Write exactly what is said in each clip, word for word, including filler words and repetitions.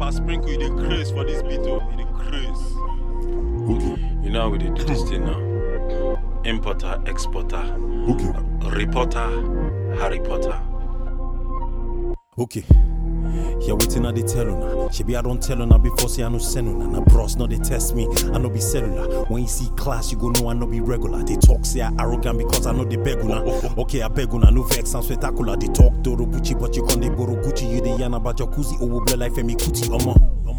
rapper Sprinkle, you the craze for this beat, oh, you the craze. Okay. You know how we do this thing now. Importer, exporter, Okay. reporter, Harry Potter. Okay. Yeah, waiting at the tell una. She be I don't tell una before say I no send una. Na bros no they test me, I no be cellular. When you see class, you go know I no be regular. They talk say I arrogant because I know they beg una. Okay, I beg una, no vex and spectacular. They talk Doro Gucci, but you can't they borrow Gucci. You the yan about jacuzzi, oh blood like Femi Kuti, omo.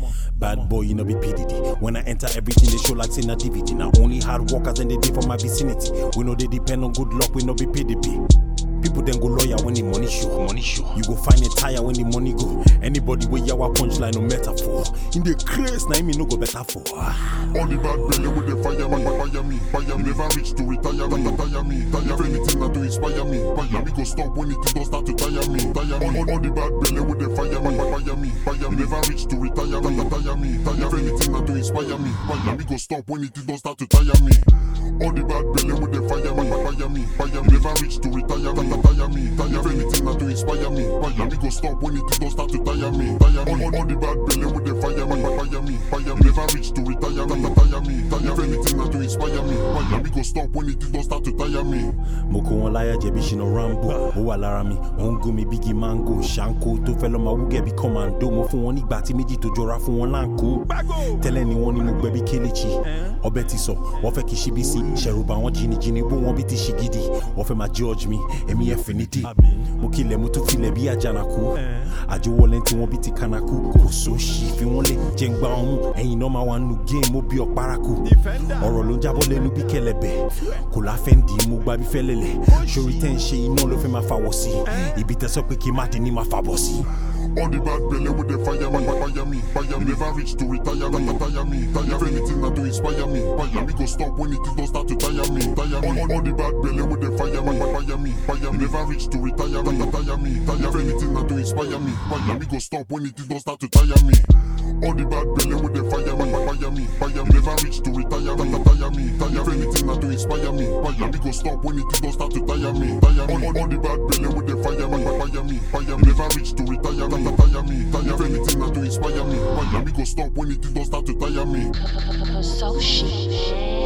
Bad boy, you know be P D D. When I enter everything, they show like in a D V D. Now only hard workers and they day for my vicinity. We know they depend on good luck, we know be P D B. People then go lawyer when the money show. Money show. You go find a tire when the money go. Anybody with yawa punchline no metaphor. In the craze, now me no go better for. All the bad belly with the fire me, fire me, fire me. Never reach to retire me, tire me, tire anything that to inspire me. Fire me go stop when it don't start to tire me, tire me. All, all the bad belly with the fire me, fire me, fire me. Never reach to retire me, tire me, tire anything that to inspire me. Fire me go stop when it don't start to tire me. All the bad belly with the fire me, fire me, fire me. Never reach to retire me. Tire me, tire anything that to inspire me. Fire me go stop when it don't start to tire me. Tire me, all, all the bad belly with the fire me, fire me, fire me. Never reach to retire me. Tire me, tire anything that to inspire me. Fire me go stop when it don't start to tire me. Moko on liar jebi shino rambo. O alara mi, ongo mi bigi mango. Shanko to fellow ma wuge bi commando. Mo fun won nigba ti meji to jora fun won lanko. Tell anyone ni mo gbe bi kelechi. Obeti so, wo fe ki shibisi. Sheruba won jini jini bo won bi ti shigidi. Wo fe ma judge me. Emi Infinity. Mukile mutu file bi ajanaku. Ajo wolenti won biti kanaku. Koso shi fi won le jengba ohun. Eyin no ma wan nu game mo bi oparaku. Oro lo jabo lenu bi kelebe. Ko la fendi mo gba bi felele. Shori ten se ina lo fe ma fa wosi. Ibi te so pe ki ma ti ni ma fa bosi. All the bad belly with the fire me, fire me, fire me. Never reach to retire me, tire me, tire anything that to inspire me. Fire me go stop when it don't start to tire me, tire me. All, all the bad belly with the fire me, fire me, fire me. Never reach to retire me, tire me, tire anything that to inspire me. Fire me go stop when it don't start to tire me. All the bad belly with the fire me, fire me, fire me. Never reach to retire me, tire me, tire anything that to inspire me. Fire me go stop when it don't start to tire me, tire me. All, all the bad belly with the fire me, fire me, fire me. Never reach to retire me. Tire me, tire anything that to inspire me. Fire me go stop when it don't start to tire me. So shit.